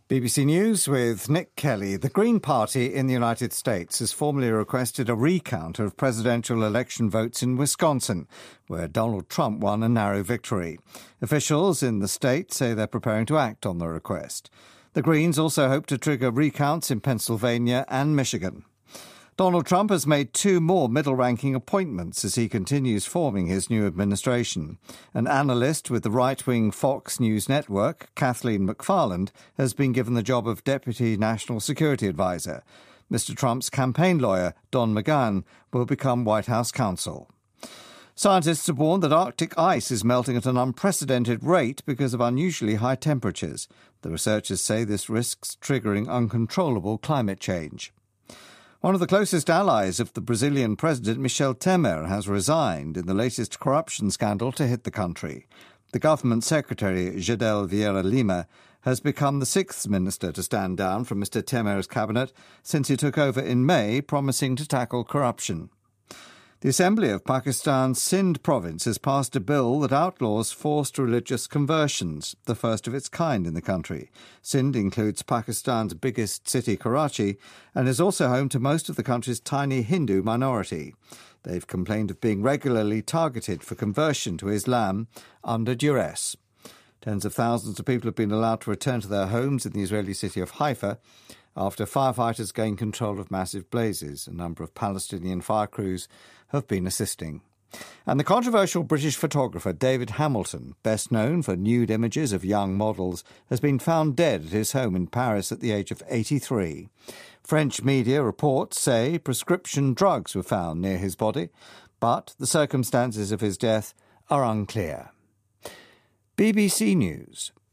BBC News with Nick Kelly. The Green Party in the United States has formally requested a recount of presidential election votes in Wisconsin, where Donald Trump won a narrow victory. Officials in the state say they're preparing to act on the request. The Greens also hope to trigger recounts in Pennsylvania and Michigan. Donald Trump has made two more middle-ranking appointments as he continues forming his new administration. An analyst with the right-wing Fox News network, Kathleen McFarland, has been given the job of Deputy National Security Advisor. Mr. Trump's campaign lawyer, Don McGahn, will become White House counsel. Scientists have warned that Arctic ice is melting at an unprecedented rate because of unusually high temperatures. The researchers say this risks triggering uncontrollable climate change. One of the closest allies of the Brazilian president, Michel Temer, has resigned in the latest corruption scandal to hit the country. The government secretary, Gedel Vieira Lima, has become the sixth minister to stand down from Mr. Temer's cabinet since he took over in May, promising to tackle corruption. The Assembly of Pakistan's Sindh province has passed a bill that outlaws forced religious conversions, the first of its kind in the country. Sindh includes Pakistan's biggest city, Karachi, and is also home to most of the country's tiny Hindu minority. They've complained of being regularly targeted for conversion to Islam under duress. Tens of thousands of people have been allowed to return to their homes in the Israeli city of Haifa after firefighters gained control of massive blazes. A number of Palestinian fire crews have been assisting. And the controversial British photographer David Hamilton, best known for nude images of young models, has been found dead at his home in Paris at the age of 83. French media reports say prescription drugs were found near his body, but the circumstances of his death are unclear. BBC News.